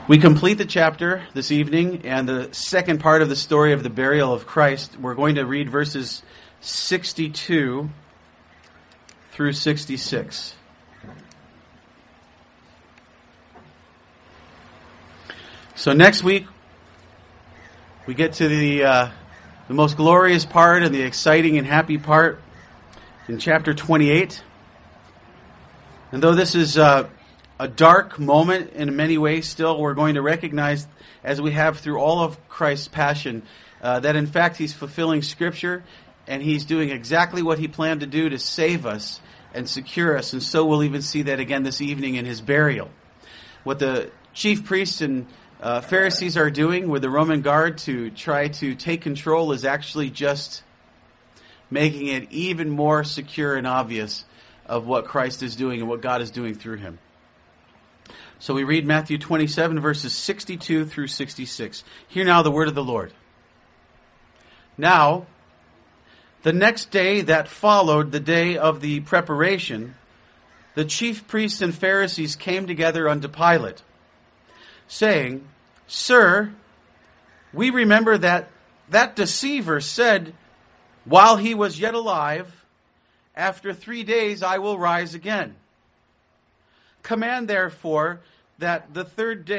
We complete the chapter this evening and the second part of the story of the burial of Christ. We're going to read verses 62 through 66. So next week, we get to the most glorious part and the exciting and happy part in chapter 28. And though this is a dark moment in many ways, still we're going to recognize, as we have through all of Christ's passion, that in fact He's fulfilling Scripture and He's doing exactly what He planned to do to save us and secure us. And so we'll even see that again this evening in His burial. What the chief priests and Pharisees are doing with the Roman guard to try to take control is actually just making it even more secure and obvious of what Christ is doing and what God is doing through Him. So we read Matthew 27, verses 62 through 66. Hear now the word of the Lord. Now, the next day that followed the day of the preparation, the chief priests and Pharisees came together unto Pilate, saying, Sir, we remember that deceiver said, while he was yet alive, after 3 days I will rise again. Command therefore that the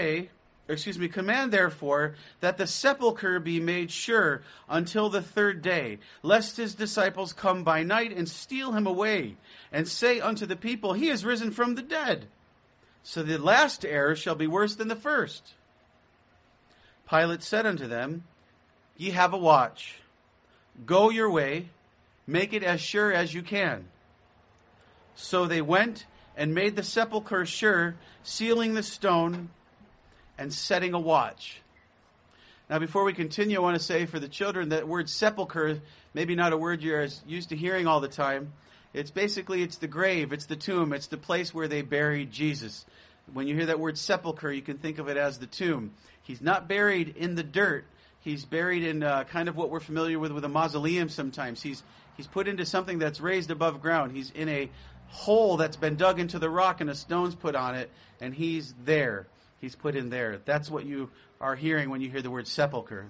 sepulchre be made sure until the third day, lest his disciples come by night and steal him away, and say unto the people, He is risen from the dead. So the last error shall be worse than the first. Pilate said unto them, Ye have a watch. Go your way, make it as sure as you can. So they went and made the sepulchre sure, sealing the stone and setting a watch. Now, before we continue, I want to say for the children that word sepulchre, maybe not a word you're as used to hearing all the time. It's the grave, it's the tomb, it's the place where they buried Jesus. When you hear that word sepulchre, you can think of it as the tomb. He's not buried in the dirt. He's buried in kind of what we're familiar with a mausoleum sometimes. He's put into something that's raised above ground. He's in a hole that's been dug into the rock and a stone's put on it, and He's there. He's put in there. That's what you are hearing when you hear the word sepulcher.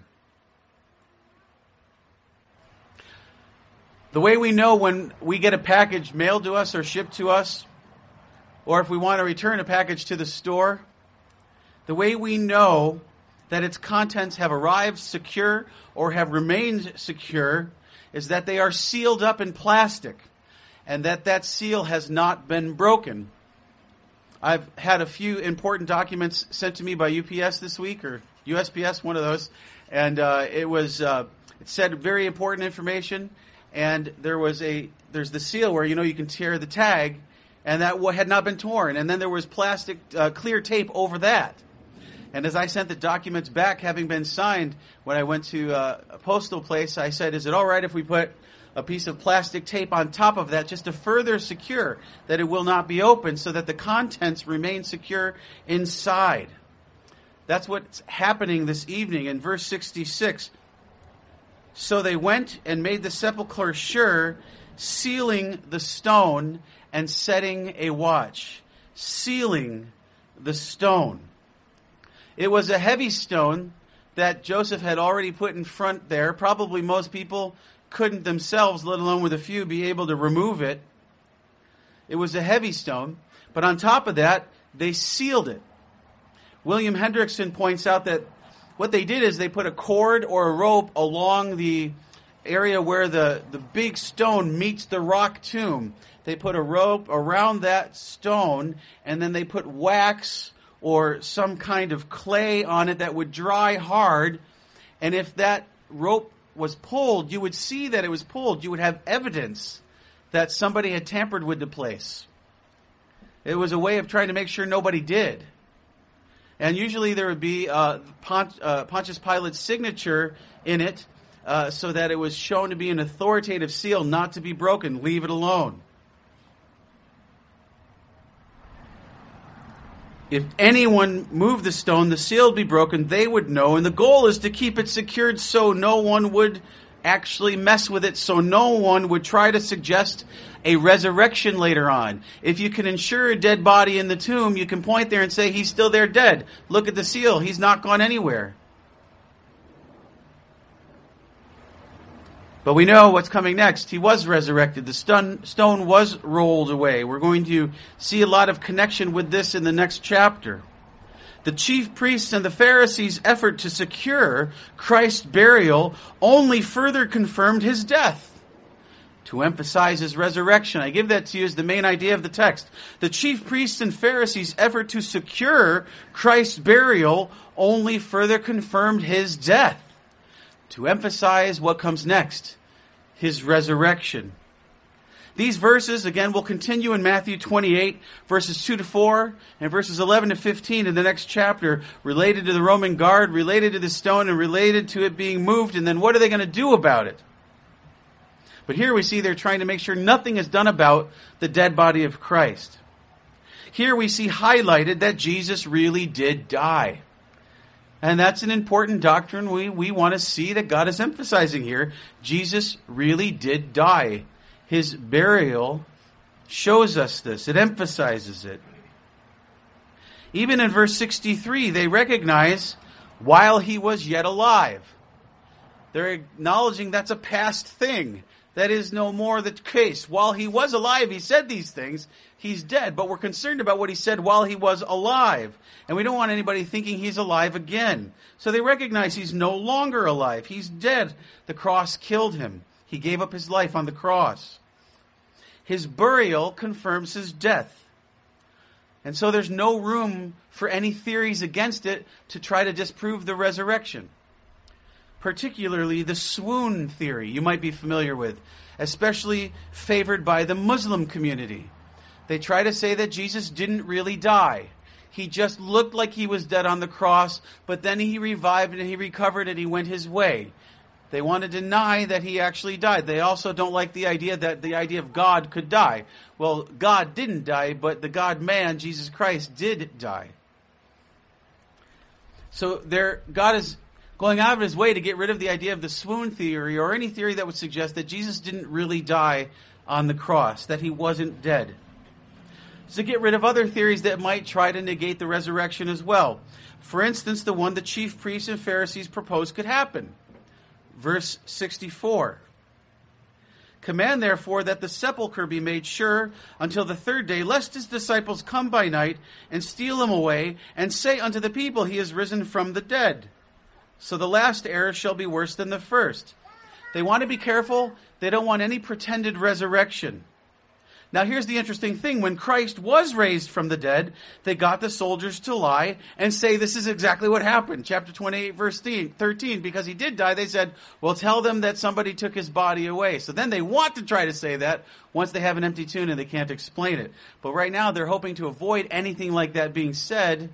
The way we know when we get a package mailed to us or shipped to us, or if we want to return a package to the store, the way we know that its contents have arrived secure or have remained secure is that they are sealed up in plastic and that seal has not been broken. I've had a few important documents sent to me by UPS this week, or USPS, one of those, and it said very important information, and there's the seal where you can tear the tag, and that had not been torn, and then there was plastic clear tape over that. And as I sent the documents back, having been signed, when I went to a postal place, I said, is it all right if we put a piece of plastic tape on top of that just to further secure that it will not be opened so that the contents remain secure inside? That's what's happening this evening in verse 66. So they went and made the sepulchre sure, sealing the stone and setting a watch. Sealing the stone. It was a heavy stone that Joseph had already put in front there. Probably most people couldn't themselves, let alone with a few, be able to remove it. It was a heavy stone, but on top of that, they sealed it. William Hendrickson points out that what they did is they put a cord or a rope along the area where the big stone meets the rock tomb. They put a rope around that stone, and then they put wax or some kind of clay on it that would dry hard. And if that rope was pulled, you would see that it was pulled. You would have evidence that somebody had tampered with the place. It was a way of trying to make sure nobody did. And usually there would be Pontius Pilate's signature in it so that it was shown to be an authoritative seal, not to be broken. Leave it alone. If anyone moved the stone, the seal would be broken, they would know. And the goal is to keep it secured so no one would actually mess with it so no one would try to suggest a resurrection later on. If you can ensure a dead body in the tomb, you can point there and say, he's still there dead. Look at the seal. He's not gone anywhere. But we know what's coming next. He was resurrected. The stone was rolled away. We're going to see a lot of connection with this in the next chapter. The chief priests and the Pharisees' effort to secure Christ's burial only further confirmed his death. To emphasize his resurrection, I give that to you as the main idea of the text. The chief priests and Pharisees' effort to secure Christ's burial only further confirmed his death. To emphasize what comes next, his resurrection. These verses, again, will continue in Matthew 28, verses 2 to 4, and verses 11 to 15 in the next chapter, related to the Roman guard, related to the stone, and related to it being moved, and then what are they going to do about it? But here we see they're trying to make sure nothing is done about the dead body of Christ. Here we see highlighted that Jesus really did die. And that's an important doctrine we want to see that God is emphasizing here. Jesus really did die. His burial shows us this. It emphasizes it. Even in verse 63, they recognize while he was yet alive. They're acknowledging that's a past thing. That is no more the case. While he was alive, he said these things. He's dead, but we're concerned about what he said while he was alive. And we don't want anybody thinking he's alive again. So they recognize he's no longer alive. He's dead. The cross killed him. He gave up his life on the cross. His burial confirms his death. And so there's no room for any theories against it to try to disprove the resurrection. Particularly the swoon theory you might be familiar with, especially favored by the Muslim community. They try to say that Jesus didn't really die. He just looked like he was dead on the cross, but then he revived and he recovered and he went his way. They want to deny that he actually died. They also don't like the idea that the idea of God could die. Well, God didn't die, but the God-man, Jesus Christ, did die. So God is going out of his way to get rid of the idea of the swoon theory or any theory that would suggest that Jesus didn't really die on the cross, that he wasn't dead. To get rid of other theories that might try to negate the resurrection as well. For instance, the one the chief priests and Pharisees proposed could happen. Verse 64. Command therefore that the sepulchre be made sure until the third day, lest his disciples come by night and steal him away, and say unto the people, he is risen from the dead. So the last error shall be worse than the first. They want to be careful. They don't want any pretended resurrection. Now here's the interesting thing. When Christ was raised from the dead, they got the soldiers to lie and say this is exactly what happened. Chapter 28, verse 13. Because he did die, they said, well, tell them that somebody took his body away. So then they want to try to say that once they have an empty tomb and they can't explain it. But right now they're hoping to avoid anything like that being said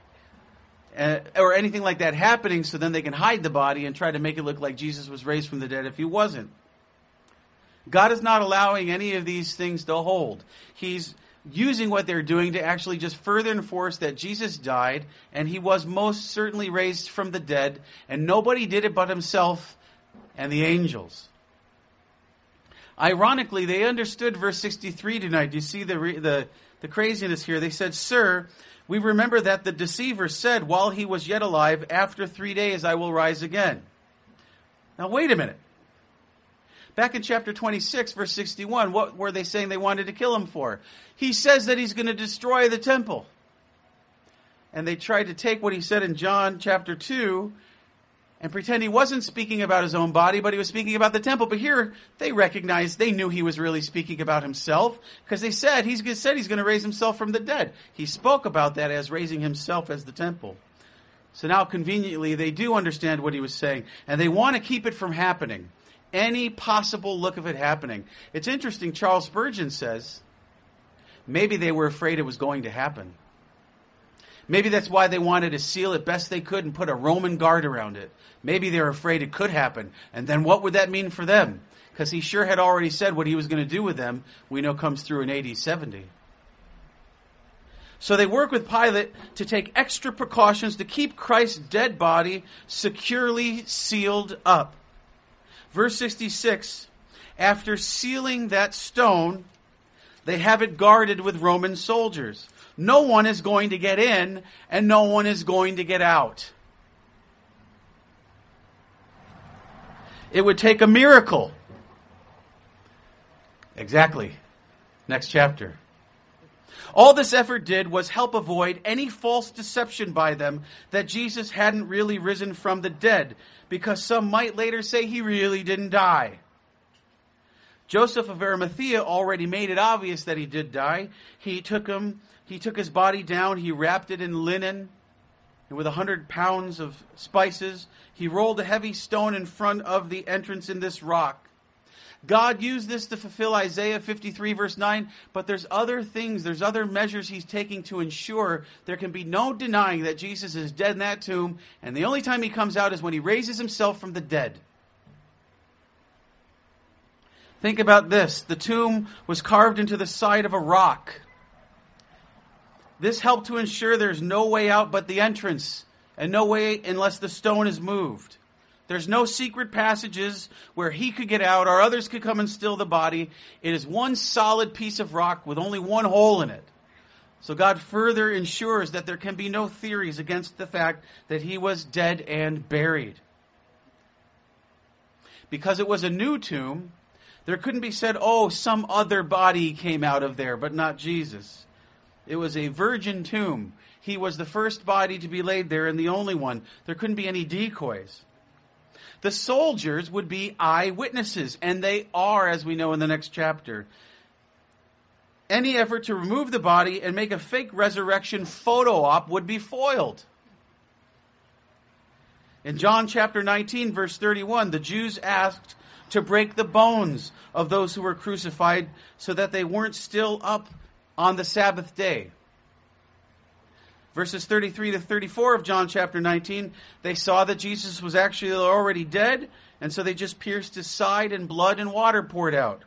or anything like that happening, so then they can hide the body and try to make it look like Jesus was raised from the dead if he wasn't. God is not allowing any of these things to hold. He's using what they're doing to actually just further enforce that Jesus died and he was most certainly raised from the dead, and nobody did it but himself and the angels. Ironically, they understood verse 63 tonight. Do you see the craziness here? They said, Sir, we remember that the deceiver said while he was yet alive, after 3 days I will rise again. Now wait a minute. Back in chapter 26, verse 61, what were they saying they wanted to kill him for? He says that he's going to destroy the temple. And they tried to take what he said in John chapter 2 and pretend he wasn't speaking about his own body, but he was speaking about the temple. But here, they recognized, they knew he was really speaking about himself, because they said he's going to raise himself from the dead. He spoke about that as raising himself as the temple. So now, conveniently, they do understand what he was saying, and they want to keep it from happening. Any possible look of it happening. It's interesting, Charles Spurgeon says, maybe they were afraid it was going to happen. Maybe that's why they wanted to seal it best they could and put a Roman guard around it. Maybe they were afraid it could happen. And then what would that mean for them? Because he sure had already said what he was going to do with them. We know comes through in AD 70. So they work with Pilate to take extra precautions to keep Christ's dead body securely sealed up. Verse 66, after sealing that stone, they have it guarded with Roman soldiers. No one is going to get in, and no one is going to get out. It would take a miracle. Exactly. Next chapter. All this effort did was help avoid any false deception by them that Jesus hadn't really risen from the dead, because some might later say he really didn't die. Joseph of Arimathea already made it obvious that he did die. He took his body down, he wrapped it in linen, and with 100 pounds of spices, he rolled a heavy stone in front of the entrance in this rock. God used this to fulfill Isaiah 53 verse 9, but there's other things, there's other measures he's taking to ensure there can be no denying that Jesus is dead in that tomb, and the only time he comes out is when he raises himself from the dead. Think about this. The tomb was carved into the side of a rock. This helped to ensure there's no way out but the entrance, and no way unless the stone is moved. There's no secret passages where he could get out or others could come and steal the body. It is one solid piece of rock with only one hole in it. So God further ensures that there can be no theories against the fact that he was dead and buried. Because it was a new tomb, there couldn't be said, oh, some other body came out of there, but not Jesus. It was a virgin tomb. He was the first body to be laid there and the only one. There couldn't be any decoys. The soldiers would be eyewitnesses, and they are, as we know in the next chapter. Any effort to remove the body and make a fake resurrection photo op would be foiled. In John chapter 19, verse 31, the Jews asked to break the bones of those who were crucified so that they weren't still up on the Sabbath day. Verses 33 to 34 of John chapter 19, they saw that Jesus was actually already dead, and so they just pierced his side and blood and water poured out.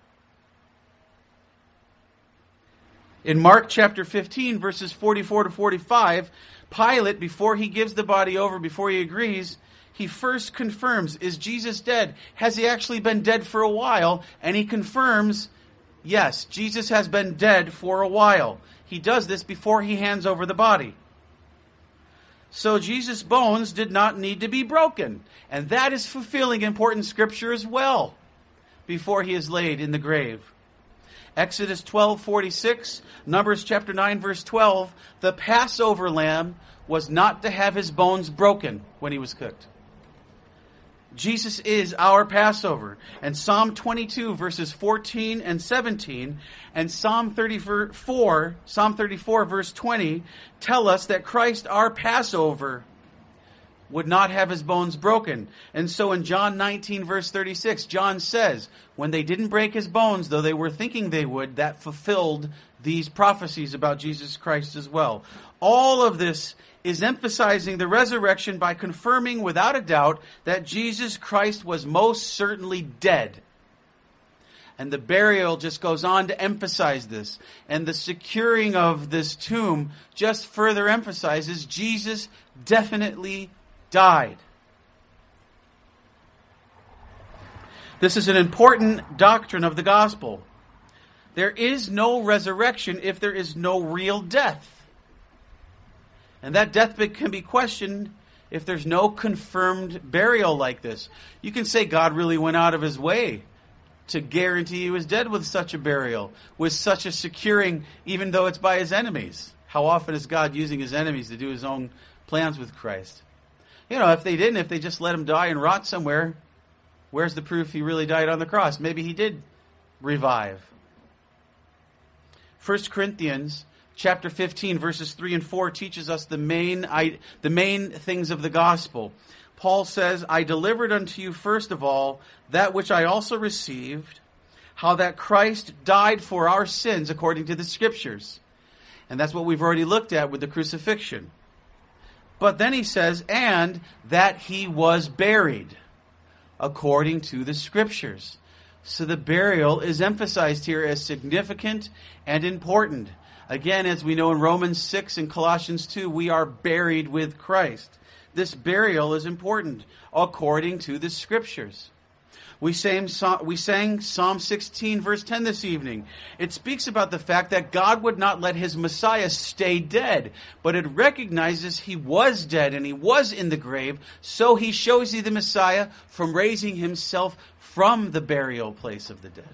In Mark chapter 15, verses 44 to 45, Pilate, before he gives the body over, before he agrees, he first confirms, is Jesus dead? Has he actually been dead for a while? And he confirms, yes, Jesus has been dead for a while. He does this before he hands over the body. So Jesus' bones did not need to be broken. And that is fulfilling important scripture as well before he is laid in the grave. Exodus 12:46, Numbers chapter 9 verse 12, the Passover lamb was not to have his bones broken when he was cooked. Jesus is our Passover. And Psalm 22 verses 14 and 17 and Psalm 34 verse 20 tell us that Christ, our Passover, would not have his bones broken. And so in John 19 verse 36, John says, when they didn't break his bones, though they were thinking they would, that fulfilled these prophecies about Jesus Christ as well. All of this is emphasizing the resurrection by confirming without a doubt that Jesus Christ was most certainly dead. And the burial just goes on to emphasize this. And the securing of this tomb just further emphasizes Jesus definitely died. This is an important doctrine of the gospel. There is no resurrection if there is no real death. And that death can be questioned if there's no confirmed burial like this. You can say God really went out of his way to guarantee he was dead with such a burial, with such a securing, even though it's by his enemies. How often is God using his enemies to do his own plans with Christ? You know, if they just let him die and rot somewhere, where's the proof he really died on the cross? Maybe he did revive. 1 Corinthians chapter 15, verses 3 and 4 teaches us the main things of the gospel. Paul says, I delivered unto you first of all that which I also received, how that Christ died for our sins according to the Scriptures. And that's what we've already looked at with the crucifixion. But then he says, and that he was buried according to the Scriptures. So the burial is emphasized here as significant and important. Again, as we know in Romans 6 and Colossians 2, we are buried with Christ. This burial is important according to the Scriptures. We sang Psalm 16, verse 10 this evening. It speaks about the fact that God would not let his Messiah stay dead, but it recognizes he was dead and he was in the grave, so he shows you the Messiah from raising himself from the burial place of the dead.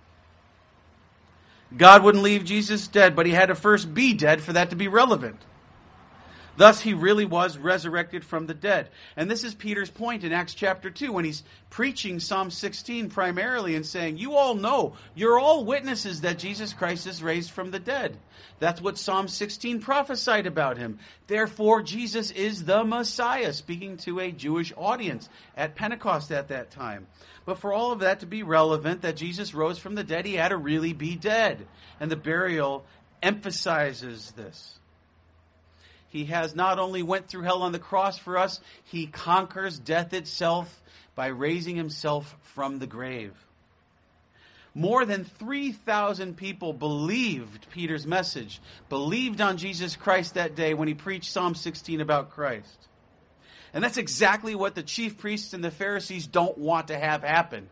God wouldn't leave Jesus dead, but he had to first be dead for that to be relevant. Thus, he really was resurrected from the dead. And this is Peter's point in Acts chapter 2 when he's preaching Psalm 16 primarily and saying, you all know, you're all witnesses that Jesus Christ is raised from the dead. That's what Psalm 16 prophesied about him. Therefore, Jesus is the Messiah, speaking to a Jewish audience at Pentecost at that time. But for all of that to be relevant, that Jesus rose from the dead, he had to really be dead. And the burial emphasizes this. He has not only went through hell on the cross for us, he conquers death itself by raising himself from the grave. More than 3,000 people believed Peter's message, believed on Jesus Christ that day when he preached Psalm 16 about Christ. And that's exactly what the chief priests and the Pharisees don't want to have happen.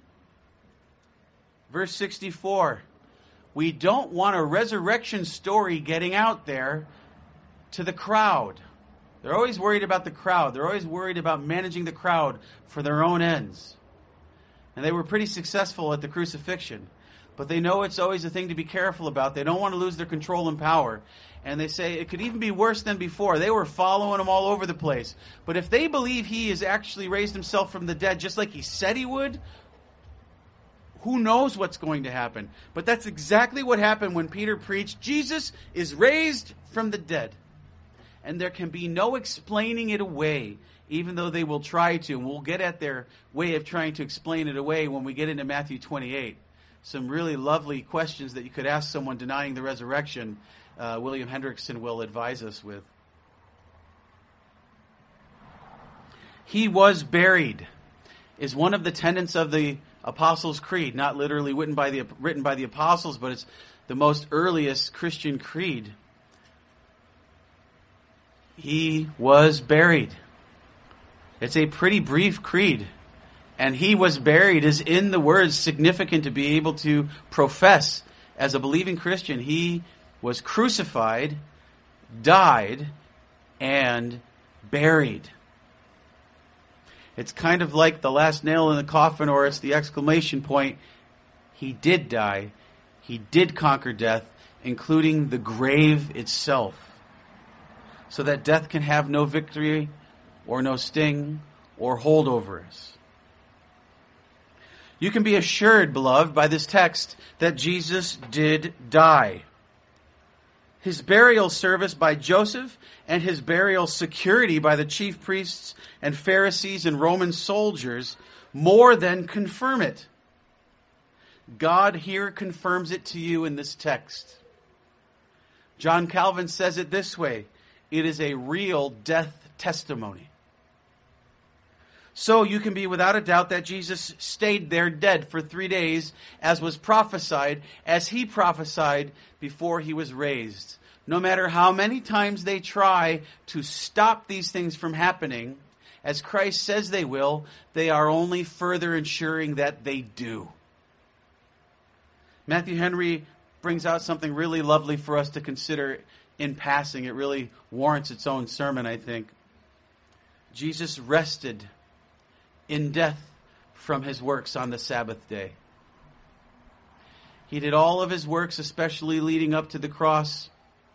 Verse 64, we don't want a resurrection story getting out there to the crowd. They're always worried about the crowd. They're always worried about managing the crowd for their own ends. And they were pretty successful at the crucifixion. But they know it's always a thing to be careful about. They don't want to lose their control and power. And they say it could even be worse than before. They were following him all over the place. But if they believe he has actually raised himself from the dead just like he said he would, who knows what's going to happen? But that's exactly what happened when Peter preached, Jesus is raised from the dead. And there can be no explaining it away, even though they will try to. And we'll get at their way of trying to explain it away when we get into Matthew 28. Some really lovely questions that you could ask someone denying the resurrection, William Hendrickson will advise us with. He was buried is one of the tenets of the Apostles' Creed, not literally written by the apostles, but it's the most earliest Christian creed. He was buried. It's a pretty brief creed. And he was buried is in the words significant to be able to profess as a believing Christian. He was crucified, died, and buried. It's kind of like the last nail in the coffin, or it's the exclamation point. He did die. He did conquer death, including the grave itself, so that death can have no victory or no sting or hold over us. You can be assured, beloved, by this text that Jesus did die. His burial service by Joseph and his burial security by the chief priests and Pharisees and Roman soldiers more than confirm it. God here confirms it to you in this text. John Calvin says it this way: it is a real death testimony. So you can be without a doubt that Jesus stayed there dead for 3 days, as was prophesied, as he prophesied before he was raised. No matter how many times they try to stop these things from happening, as Christ says they will, they are only further ensuring that they do. Matthew Henry brings out something really lovely for us to consider in passing. It really warrants its own sermon, I think. Jesus rested in death from his works on the Sabbath day. He did all of his works, especially leading up to the cross.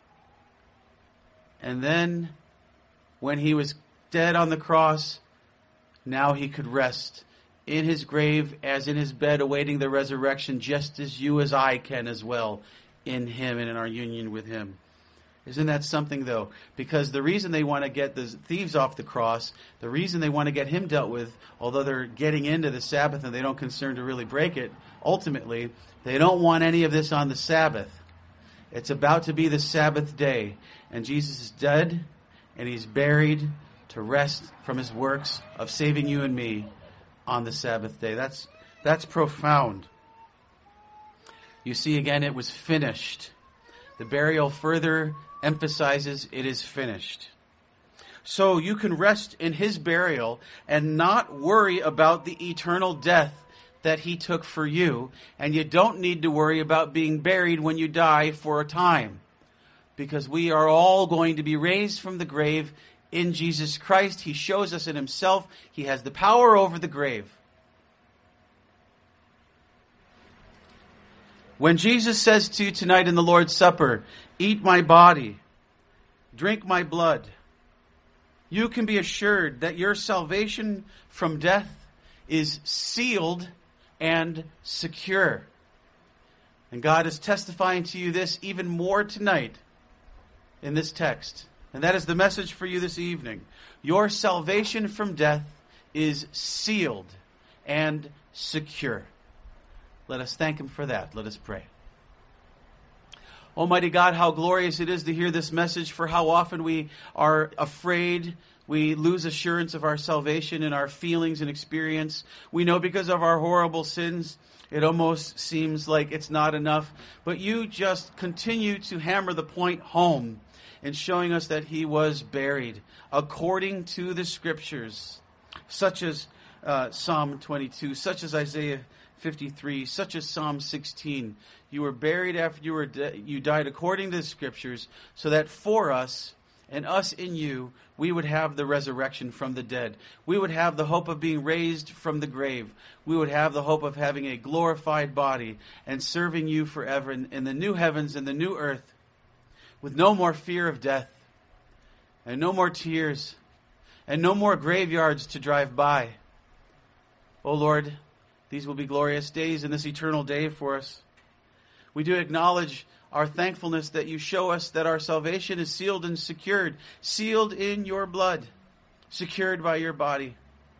And then, when he was dead on the cross, now he could rest in his grave as in his bed, awaiting the resurrection, just as you as I can as well, in him and in our union with him. Isn't that something, though? Because the reason they want to get the thieves off the cross, the reason they want to get him dealt with, although they're getting into the Sabbath and they don't concern to really break it, ultimately, they don't want any of this on the Sabbath. It's about to be the Sabbath day, and Jesus is dead, and he's buried to rest from his works of saving you and me on the Sabbath day. That's profound. You see, again, it was finished. The burial further emphasizes it is finished. so you can rest in his burial and not worry about the eternal death that he took for you. And you don't need to worry about being buried when you die for a time, because we are all going to be raised from the grave in Jesus Christ. He shows us in himself. He has the power over the grave. When Jesus says to you tonight in the Lord's Supper, "Eat my body, drink my blood," you can be assured that your salvation from death is sealed and secure. And God is testifying to you this even more tonight in this text. And that is the message for you this evening. Your salvation from death is sealed and secure. Let us thank him for that. Let us pray. Almighty God, how glorious it is to hear this message, for how often we are afraid. We lose assurance of our salvation in our feelings and experience. We know because of our horrible sins, it almost seems like it's not enough. But you just continue to hammer the point home in showing us that he was buried according to the Scriptures, such as Psalm 22, such as Isaiah 53, such as Psalm 16. You were buried after you died according to the Scriptures, so that for us and us in you, we would have the resurrection from the dead. We would have the hope of being raised from the grave. We would have the hope of having a glorified body and serving you forever in the new heavens and the new earth, with no more fear of death and no more tears and no more graveyards to drive by. Oh Lord, these will be glorious days in this eternal day for us. We do acknowledge our thankfulness that you show us that our salvation is sealed and secured, sealed in your blood, secured by your body.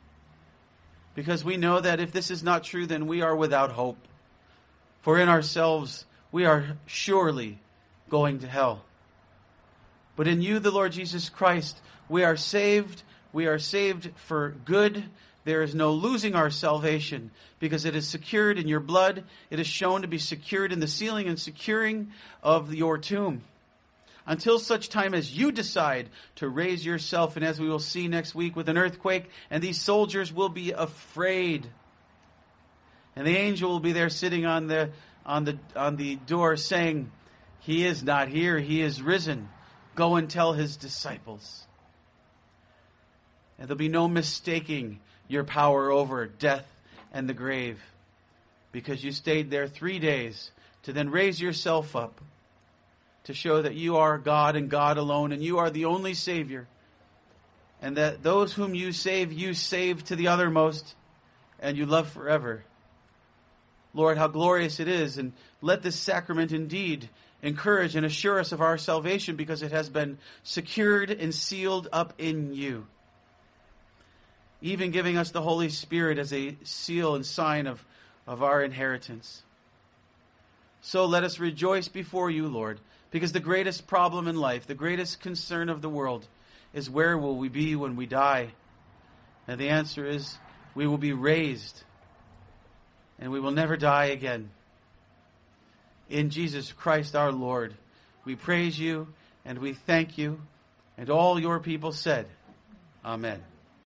Because we know that if this is not true, then we are without hope. For in ourselves, we are surely going to hell. But in you, the Lord Jesus Christ, we are saved. We are saved for good. There is no losing our salvation, because it is secured in your blood. It is shown to be secured in the sealing and securing of your tomb. Until such time as you decide to raise yourself, and as we will see next week with an earthquake, and these soldiers will be afraid. And the angel will be there sitting on the door saying, "He is not here, he is risen. Go and tell his disciples." And there'll be no mistaking your power over death and the grave, because you stayed there 3 days to then raise yourself up to show that you are God and God alone, and you are the only Savior, and that those whom you save to the uttermost, and you love forever. Lord, how glorious it is, and let this sacrament indeed encourage and assure us of our salvation, because it has been secured and sealed up in you, even giving us the Holy Spirit as a seal and sign of our inheritance. So let us rejoice before you, Lord, because the greatest problem in life, the greatest concern of the world, is where will we be when we die? And the answer is, we will be raised, and we will never die again. In Jesus Christ our Lord, we praise you and we thank you. And all your people said, Amen.